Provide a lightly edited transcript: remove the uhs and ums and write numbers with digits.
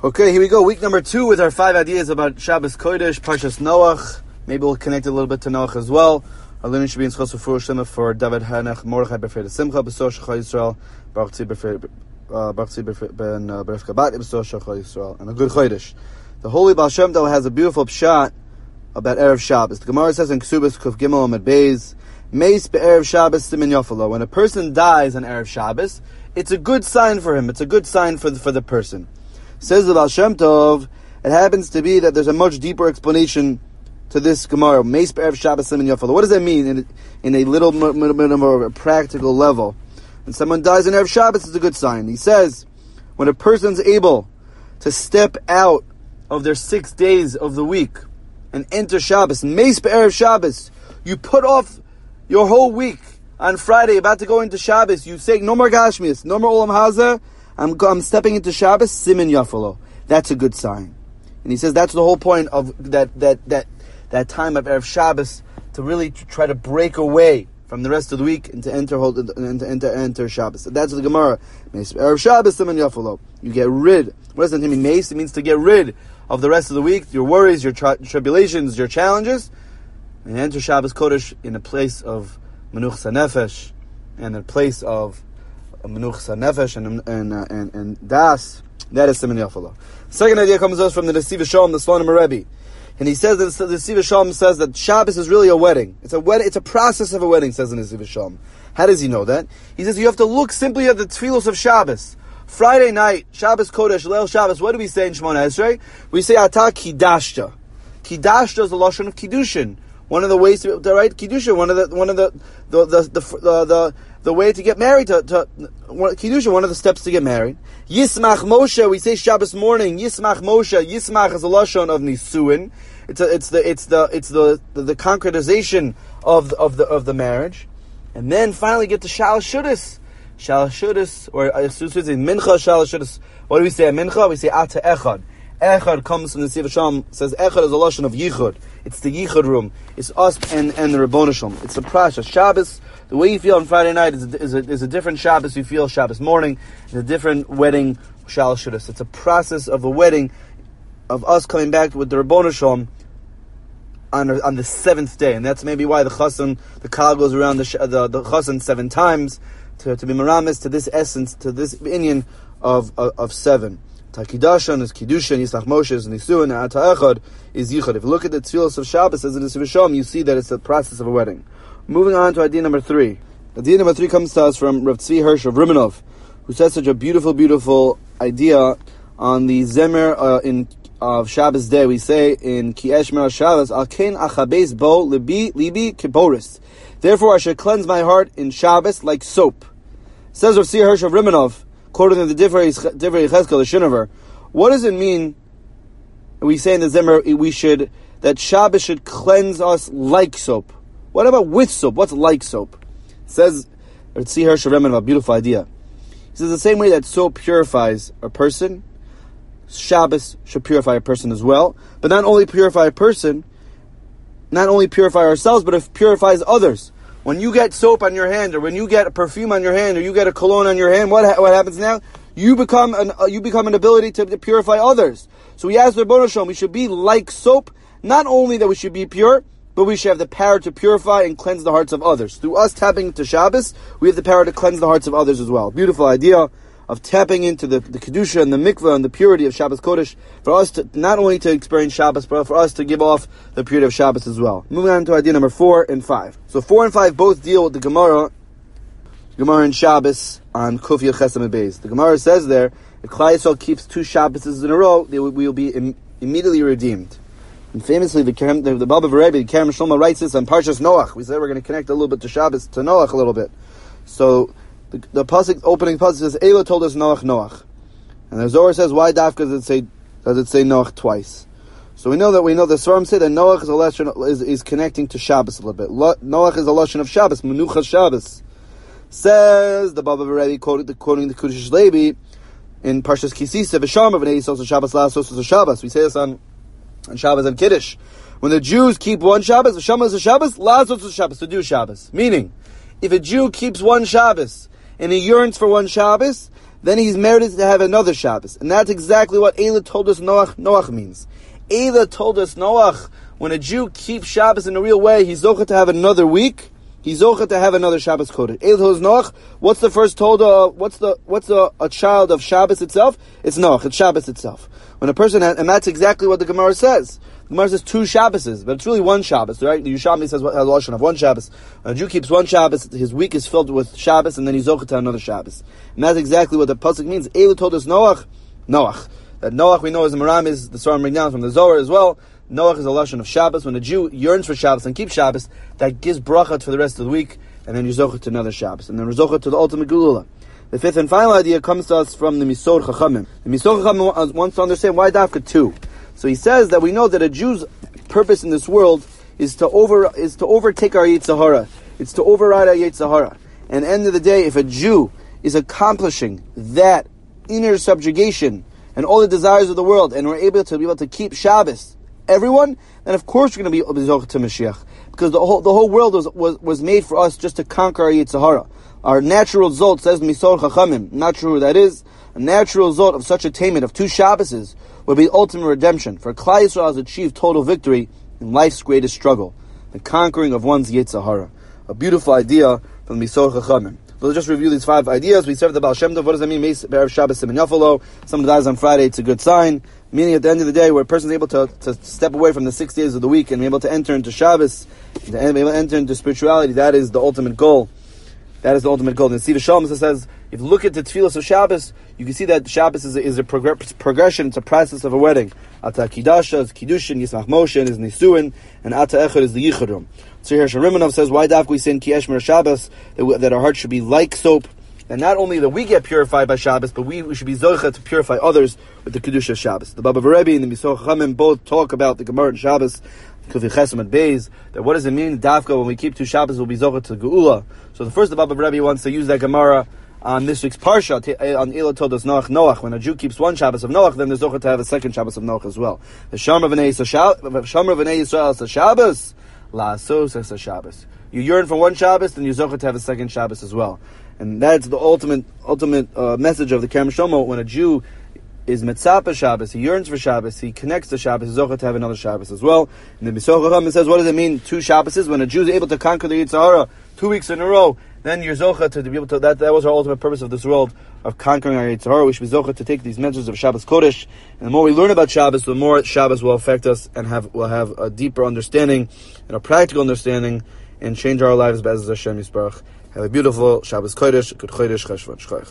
Okay, here we go. Week number 2 with our 5 ideas about Shabbos Kodesh, Parshas Noach. Maybe we'll connect it a little bit to Noach as well. Our learning should be in Schos Refuah Shlema for David Hanach, Mordechai Befred Simcha, B'Sor Shachar Yisrael, Baruch Tzvi Ben Beref Kabat, B'Sor Shachar Yisrael, and a good Chodesh. The Holy Baal Shem Tov has a beautiful pshat about Erev Shabbos. The Gemara says in Ksubas Kuf Gimel Amud Beis, Meis Be'erev Shabbos Simin Yofelo. When a person dies on Erev Shabbos, it's a good sign for him. It's a good sign for the person. Says the Baal Shem Tov, it happens to be that there's a much deeper explanation to this Gemara. Meis Be'erev Shabbos Simin Yofelo. What does that mean in a little more of a practical level? When someone dies on Erev Shabbos, it's a good sign. He says, when a person's able to step out of their 6 days of the week and enter Shabbos, Meis Be'erev Shabbos, you put off your whole week on Friday, about to go into Shabbos, you say, no more Gashmias, no more Olam Hazeh, I'm stepping into Shabbos, Simin Yafalo. That's a good sign. And he says that's the whole point of that time of Erev Shabbos, to really try to break away from the rest of the week and to enter Shabbos. So that's the Gemara. Erev Shabbos, Simin Yafalo. You get rid. What does that mean? Meis? It means to get rid of the rest of the week, your worries, your tribulations, your challenges, and enter Shabbos Kodesh in a place of Menuchas HaNefesh, and a place of Menuchas HaNefesh and Das. That is Simin Yafalo. Second idea comes to us from the Nesiv Shalom, the Slonim Rebbe. And he says that the Nesiv Shalom says that Shabbos is really a wedding. It's a process of a wedding, says the Nesiv Shalom. How does he know that? He says you have to look simply at the tefillos of Shabbos. Friday night, Shabbos Kodesh, Leil Shabbos, what do we say in Shemona Esrei? We say Ata Kidashta. Kidashta is the lashon of Kiddushin. One of the ways to write Kiddushin, one of the way to get married, to Kiddushin, one of the steps to get married. Yismach Moshe, we say Shabbos morning, Yismach Moshe. Yismach is a lashon of Nisuin. It's the concretization of the marriage. And then finally get to Shalosh Shudas. Shalosh Shudas, or Mincha Shalosh Shudas. What do we say at Mincha? We say Ata Echad. Echad comes from the Nesiv Shalom, says Echad is a lashon of Yichud. It's the Yichud room. It's us and the Ribbono Shalom. It's the Prasha. Shabbos, the way you feel on Friday night is a different Shabbos you feel Shabbos morning. It's a different wedding, Shalosh Shudas. It's a process of a wedding, of us coming back with the Ribbono Shalom on the 7th day. And that's maybe why the Kal goes around the Chassan 7 times, to be meramis to this essence, to this inyan of 7. Takidashan is Kiddushin, Yisach Moshe is Nisuin, and Ata Echad is Yichud. If you look at the tefillos of Shabbos as it is Vishom, you see that it's the process of a wedding. Moving on to idea number 3. Idea number 3 comes to us from Rav Tzvi Hirsch of Rimanov, who says such a beautiful idea on the Zemer of Shabbos day. We say in Ki Eshmer Shabbos, Al Ken Achabes Bo Libi Kiboris. Therefore I should cleanse my heart in Shabbos like soap. Says Rav Tzvi Hirsch of Rimanov, quoting the Divrei Yechezkel, the Shinover, what does it mean? We say in the Zemer that Shabbos should cleanse us like soap. What about with soap? What's like soap? Says Tzvi Hirsch of Rimanov, a beautiful idea. He says the same way that soap purifies a person, Shabbos should purify a person as well. But not only purify a person, not only purify ourselves, but it purifies others. When you get soap on your hand, or when you get a perfume on your hand, or you get a cologne on your hand, what happens now? You become an ability to purify others. So we ask the Ribbono Shalom, we should be like soap. Not only that we should be pure, but we should have the power to purify and cleanse the hearts of others. Through us tapping into Shabbos, we have the power to cleanse the hearts of others as well. Beautiful idea of tapping into the Kedusha and the Mikvah and the purity of Shabbos Kodesh, for us to not only to experience Shabbos, but for us to give off the purity of Shabbos as well. Moving on to idea number 4 and 5. So 4 and 5 both deal with the Gemara in Shabbos on Kuf Yud Ches Amud Beis. The Gemara says there, if Klal Yisrael keeps 2 Shabbos in a row, we will be immediately redeemed. And famously, the Baba Rebbe, the Kerem Shlomo, writes this on Parshas Noach. We said we're going to connect a little bit to Shabbos, to Noach a little bit. So the opening pasuk says, Eila told us Noach. And the Zohar says, why dafka does it say Noach twice? So we know the Svarim say that Noach is a lashon, is connecting to Shabbos a little bit. Noach is a lashon of Shabbos, Menuchas Shabbos. Says the Baba Rebbe, quoting the Kudish Levi in Parshas Kisisa, V'shamar v'nei Yisrael Shabbos la'asos Shabbos. We say this on Shabbos and Kiddush. When the Jews keep one Shabbos, V'shamar is a Shabbos, la'asos Shabbos, to do Shabbos. Meaning, if a Jew keeps one Shabbos and he yearns for one Shabbos, then he's merited to have another Shabbos. And that's exactly what Eila told us Noach means. Eila told us Noach, when a Jew keeps Shabbos in a real way, he's zocheh to have another week. He's zocheh to have another Shabbos Kodesh. Eila told us Noach, what's the first Tolda, what's a child of Shabbos itself? It's Noach, it's Shabbos itself. When a person has, and that's exactly what the Gemara says. The Gemara says 2 Shabboses, but it's really 1 Shabbos, right? The Yerushalmi says a lashon of 1 Shabbos. When a Jew keeps 1 Shabbos, his week is filled with Shabbos, and then he's zocheh to another Shabbos. And that's exactly what the pasuk means. Eila told us Noach. That Noach we know is the Maram, is the Sfarim bring down from the Zohar as well. Noach is a lashon of Shabbos. When a Jew yearns for Shabbos and keeps Shabbos, that gives bracha for the rest of the week, and then you're zocheh to another Shabbos, and then you're zocheh to the ultimate Geula. The 5th and final idea comes to us from the Misor Chachamim. The Misor Chachamim wants to understand why Dafka 2. So he says that we know that a Jew's purpose in this world is to overtake our Yetzer Hara. It's to override our Yetzer Hara. And at the end of the day, if a Jew is accomplishing that inner subjugation and all the desires of the world, and we're able to keep Shabbos, everyone, then of course we're going to be zocheh to Mashiach, because the whole world was made for us just to conquer our Yetzer Hara. Our natural result, says Misor Chachamim, not sure who that is, a natural result of such attainment of 2 Shabboses would be ultimate redemption, for Klal Yisrael has achieved total victory in life's greatest struggle, the conquering of one's Yetzer Hara. A beautiful idea from Misor Chachamim. We'll just review these 5 ideas. We serve the Baal Shem Tov. What does that mean? Erev Shabbos Siman Yafalo. Someone dies on Friday, it's a good sign. Meaning at the end of the day, where a person is able to step away from the 6 days of the week and be able to enter into Shabbos, and be able to enter into spirituality, that is the ultimate goal. That is the ultimate goal. And Siva Shalom says, if you look at the tefillos of Shabbos, you can see that Shabbos is a progression, it's a process of a wedding. Ata Kidasha is Kiddushin, Yismach Moshe is Nisuin, and Ata Echad is the Yichudum. So here Sharimanov says, why dafka we say in Ki Eshmer Shabbos that our heart should be like soap, and not only that we get purified by Shabbos, but we should be zocheh to purify others with the Kedusha of Shabbos. The Baba Rebbe and the Misor Chachamim both talk about the Gemara and Shabbos, Kufi Chesem and Beis, that what does it mean, dafka, when we keep 2 Shabbos, we'll be zocheh to Geula. So the first, the Baba Rebbe wants to use that Gemara on this week's Parsha, on Eila told us Noach. When a Jew keeps 1 Shabbos of Noach, then there's zocheh to have a 2nd Shabbos of Noach as well. The Shamar V'nei Yisrael is a Shabbos, La'asos is a Shabbos. You yearn for 1 Shabbos, then you're zocheh to have a 2nd Shabbos as well. And that's the ultimate message of the Kerem Shlomo. When a Jew is Metzapa Shabbos, he yearns for Shabbos, he connects to Shabbos, he's zocheh to have another Shabbos as well. And the Misor Chachamim says, what does it mean, 2 Shabboses? When a Jew is able to conquer the Yetzer Hara 2 weeks in a row, then you're zocheh to be able to, that was our ultimate purpose of this world, of conquering our Yetzer Hara. We should be zocheh to take these messages of Shabbos Kodesh, and the more we learn about Shabbos, the more Shabbos will affect us, and we'll have a deeper understanding, and a practical understanding, and change our lives, Be'ez Hashem Yisbarach. Have a beautiful Shabbos Kodesh, good Chodesh Cheshvan Shchoich.